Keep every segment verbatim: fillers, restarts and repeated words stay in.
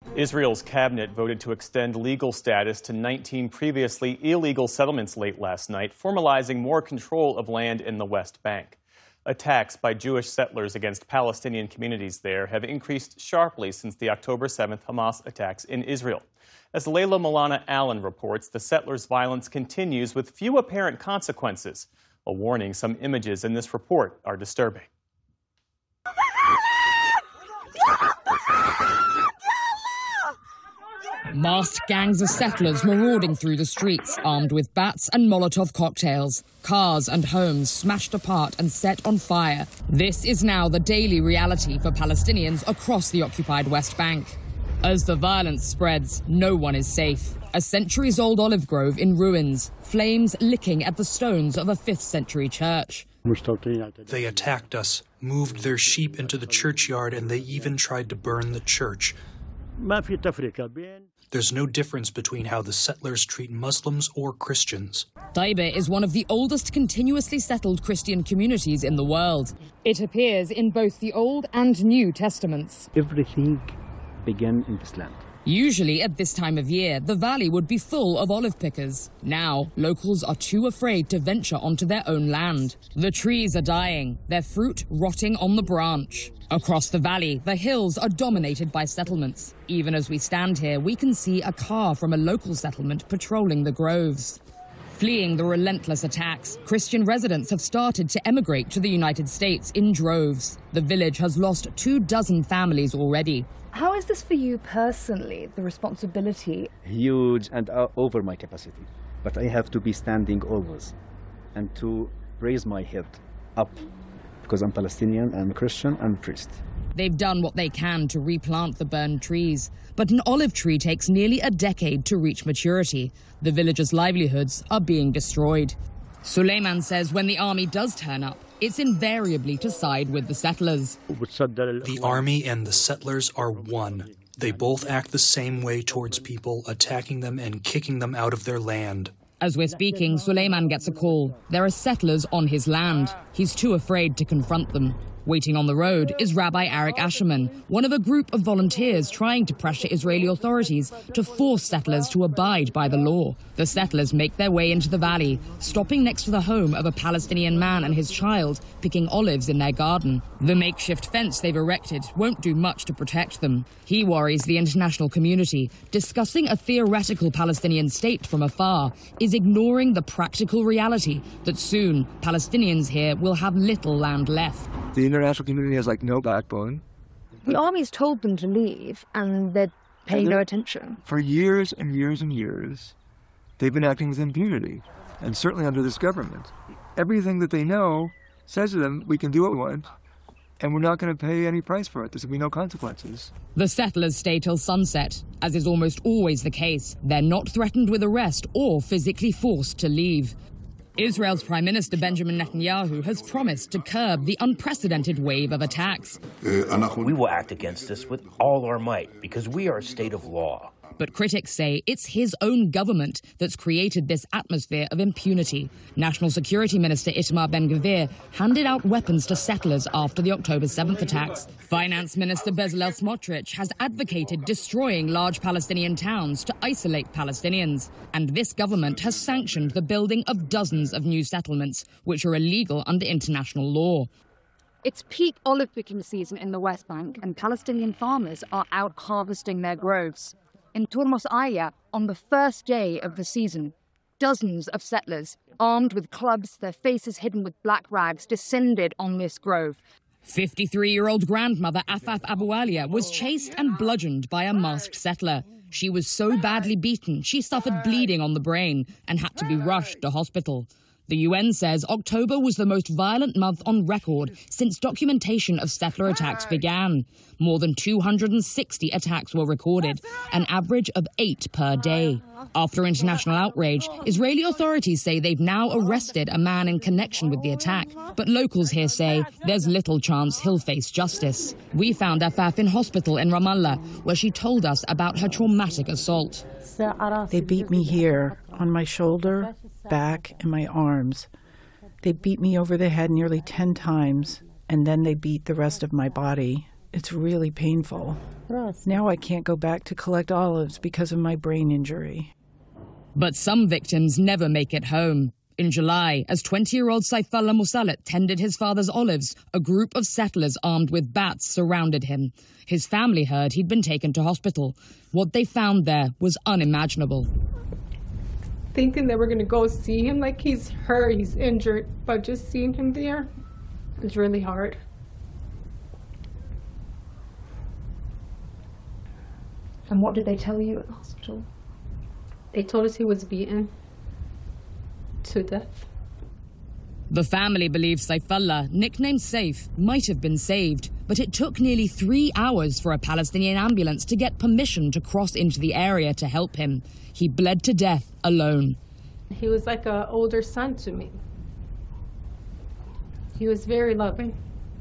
Israel's cabinet voted to extend legal status to nineteen previously illegal settlements late last night, formalizing more control of land in the West Bank. Attacks by Jewish settlers against Palestinian communities there have increased sharply since the October seventh Hamas attacks in Israel. As Layla Milana Allen reports, the settlers' violence continues with few apparent consequences. A warning, some images in this report are disturbing. Masked gangs of settlers marauding through the streets, armed with bats and Molotov cocktails. Cars and homes smashed apart and set on fire. This is now the daily reality for Palestinians across the occupied West Bank. As the violence spreads, no one is safe. A centuries-old olive grove in ruins, flames licking at the stones of a fifth century church. They attacked us, moved their sheep into the churchyard, and they even tried to burn the church. There's no difference between how the settlers treat Muslims or Christians. Taibe is one of the oldest continuously settled Christian communities in the world. It appears in both the Old and New Testaments. Everything began in this land. Usually at this time of year, the valley would be full of olive pickers. Now, locals are too afraid to venture onto their own land. The trees are dying, their fruit rotting on the branch. Across the valley, the hills are dominated by settlements. Even as we stand here, we can see a car from a local settlement patrolling the groves. Fleeing the relentless attacks, Christian residents have started to emigrate to the United States in droves. The village has lost two dozen families already. How is this for you personally, the responsibility? Huge and uh, over my capacity. But I have to be standing always and to raise my head up because I'm Palestinian, I'm a Christian, I'm a priest. They've done what they can to replant the burned trees, but an olive tree takes nearly a decade to reach maturity. The villagers' livelihoods are being destroyed. Suleiman says when the army does turn up, it's invariably to side with the settlers. The army and the settlers are one. They both act the same way towards people, attacking them and kicking them out of their land. As we're speaking, Suleiman gets a call. There are settlers on his land. He's too afraid to confront them. Waiting on the road is Rabbi Arik Asherman, one of a group of volunteers trying to pressure Israeli authorities to force settlers to abide by the law. The settlers make their way into the valley, stopping next to the home of a Palestinian man and his child picking olives in their garden. The makeshift fence they've erected won't do much to protect them. He worries the international community, discussing a theoretical Palestinian state from afar, is ignoring the practical reality that soon Palestinians here will have little land left. The international community has, like, no backbone. The army's told them to leave, and they're paying no attention. For years and years and years, they've been acting with impunity, and certainly under this government. Everything that they know says to them, we can do what we want, and we're not going to pay any price for it. There's going to be no consequences. The settlers stay till sunset. As is almost always the case, they're not threatened with arrest or physically forced to leave. Israel's Prime Minister Benjamin Netanyahu has promised to curb the unprecedented wave of attacks. We will act against this with all our might because we are a state of law. But critics say it's his own government that's created this atmosphere of impunity. National Security Minister Itamar Ben-Gvir handed out weapons to settlers after the October seventh attacks. Finance Minister Bezalel Smotrich has advocated destroying large Palestinian towns to isolate Palestinians. And this government has sanctioned the building of dozens of new settlements, which are illegal under international law. It's peak olive picking season in the West Bank, and Palestinian farmers are out harvesting their groves. In Turmos Aya, on the first day of the season, dozens of settlers, armed with clubs, their faces hidden with black rags, descended on this grove. fifty-three-year-old grandmother Afaf Abualia was chased and bludgeoned by a masked settler. She was so badly beaten, she suffered bleeding on the brain and had to be rushed to hospital. The U N says October was the most violent month on record since documentation of settler attacks began. More than two hundred sixty attacks were recorded, an average of eight per day. After international outrage, Israeli authorities say they've now arrested a man in connection with the attack. But locals here say there's little chance he'll face justice. We found Afaf in hospital in Ramallah, where she told us about her traumatic assault. They beat me here, on my shoulder, back, and my arms. They beat me over the head nearly ten times, and then they beat the rest of my body. It's really painful. Now I can't go back to collect olives because of my brain injury. But some victims never make it home. In July, as twenty-year-old Saifullah Musallet tended his father's olives, a group of settlers armed with bats surrounded him. His family heard he'd been taken to hospital. What they found there was unimaginable. Thinking that we're going to go see him like he's hurt, he's injured, but just seeing him there is really hard. And what did they tell you at the hospital? They told us he was beaten to death. The family believes Saifullah, nicknamed Saif, might have been saved, but it took nearly three hours for a Palestinian ambulance to get permission to cross into the area to help him. He bled to death alone. He was like an older son to me. He was very loving.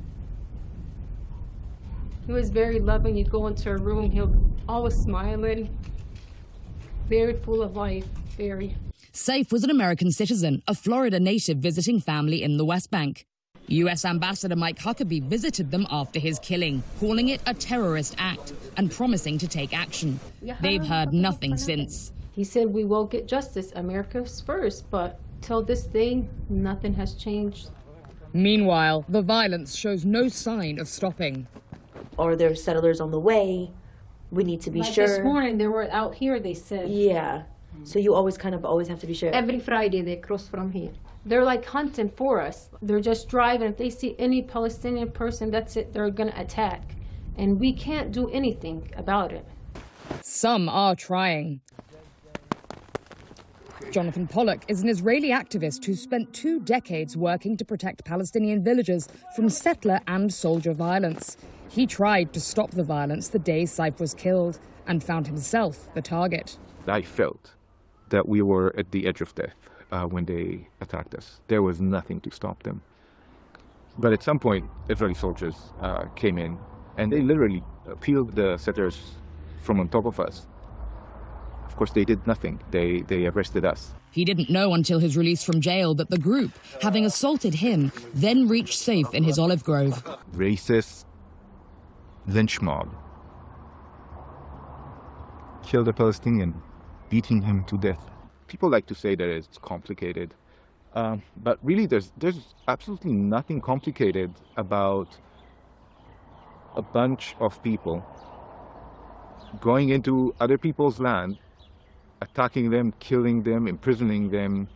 He was very loving. You'd go into a room, he'll always smiling, very full of life, very. Saif was an American citizen, a Florida native visiting family in the West Bank. U S Ambassador Mike Huckabee visited them after his killing, calling it a terrorist act and promising to take action. They've heard nothing since. He said, we will get justice, America's first, but till this day, nothing has changed. Meanwhile, the violence shows no sign of stopping. Or there are settlers on the way. We need to be like sure. This morning, they were out here, they said. Yeah. So you always kind of always have to be sure. Every Friday, they cross from here. They're like hunting for us. They're just driving. If they see any Palestinian person, that's it, they're going to attack. And we can't do anything about it. Some are trying. Jonathan Pollock is an Israeli activist who spent two decades working to protect Palestinian villagers from settler and soldier violence. He tried to stop the violence the day Saif was killed and found himself the target. I felt that we were at the edge of death uh, when they attacked us. There was nothing to stop them. But at some point, Israeli soldiers uh, came in and they literally peeled the settlers from on top of us. Of course, they did nothing. They, they arrested us. He didn't know until his release from jail that the group, having assaulted him, then reached Saif in his olive grove. Racist lynch mob killed a Palestinian, beating him to death. People like to say that it's complicated, um, but really there's, there's absolutely nothing complicated about a bunch of people going into other people's land, attacking them, killing them, imprisoning them,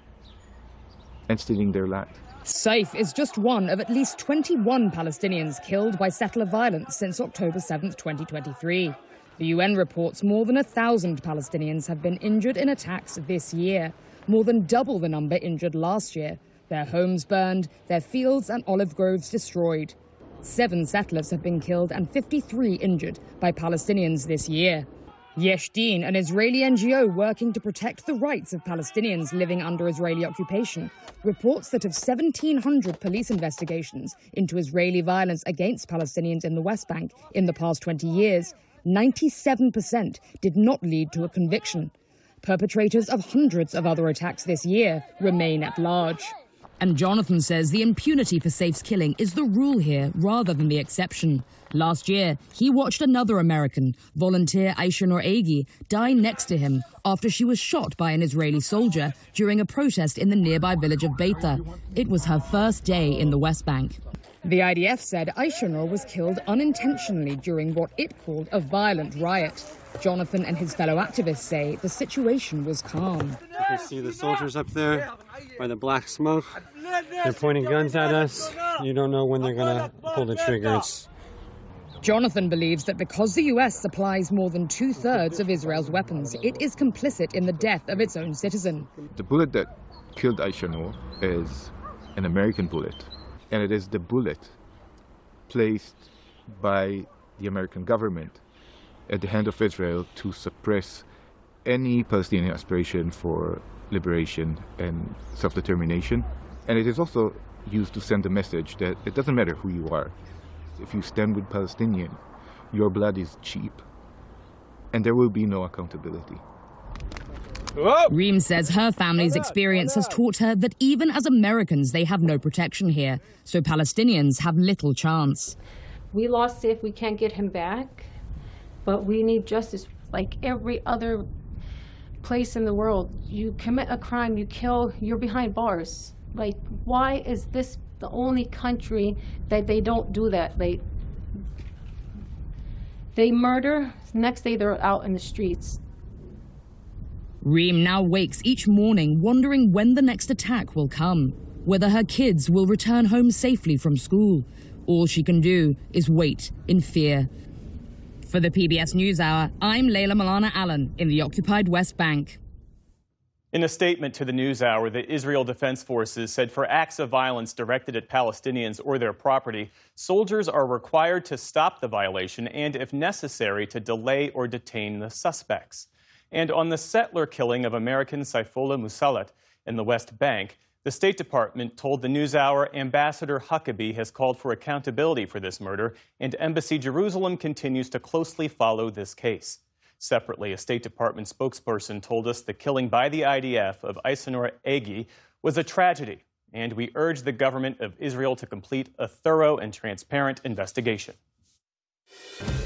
and stealing their land. Saif is just one of at least twenty-one Palestinians killed by settler violence since October seventh, twenty twenty-three. The U N reports more than a thousand Palestinians have been injured in attacks this year, more than double the number injured last year. Their homes burned, their fields and olive groves destroyed. Seven settlers have been killed and fifty-three injured by Palestinians this year. Yesh Din, an Israeli N G O working to protect the rights of Palestinians living under Israeli occupation, reports that of seventeen hundred police investigations into Israeli violence against Palestinians in the West Bank in the past twenty years, ninety-seven percent did not lead to a conviction. Perpetrators of hundreds of other attacks this year remain at large. And Jonathan says the impunity for Saif's killing is the rule here rather than the exception. Last year, he watched another American, volunteer Aisha Noor-Agi, die next to him after she was shot by an Israeli soldier during a protest in the nearby village of Beita. It was her first day in the West Bank. The I D F said Aisha Noor was killed unintentionally during what it called a violent riot. Jonathan and his fellow activists say the situation was calm. You can see the soldiers up there by the black smoke. They're pointing guns at us. You don't know when they're going to pull the triggers. Jonathan believes that because the U S supplies more than two-thirds of Israel's weapons, it is complicit in the death of its own citizen. The bullet that killed Aisha Noor is an American bullet, and it is the bullet placed by the American government at the hand of Israel to suppress any Palestinian aspiration for liberation and self-determination. And it is also used to send a message that it doesn't matter who you are. If you stand with Palestinian, your blood is cheap, and there will be no accountability. Reem says her family's experience has taught her that even as Americans, they have no protection here, so Palestinians have little chance. We lost Saif, we can't get him back, but we need justice like every other place in the world. You commit a crime, you kill, you're behind bars. Like, why is this the only country that they don't do that? They, they murder, next day they're out in the streets. Reem now wakes each morning wondering when the next attack will come, whether her kids will return home safely from school. All she can do is wait in fear. For the P B S NewsHour, I'm Layla Milana Allen in the occupied West Bank. In a statement to the NewsHour, the Israel Defense Forces said for acts of violence directed at Palestinians or their property, soldiers are required to stop the violation and, if necessary, to delay or detain the suspects. And on the settler killing of American Saifullah Musalat in the West Bank, the State Department told the NewsHour Ambassador Huckabee has called for accountability for this murder, and Embassy Jerusalem continues to closely follow this case. Separately, a State Department spokesperson told us the killing by the I D F of Aysenur Egi was a tragedy, and we urge the government of Israel to complete a thorough and transparent investigation.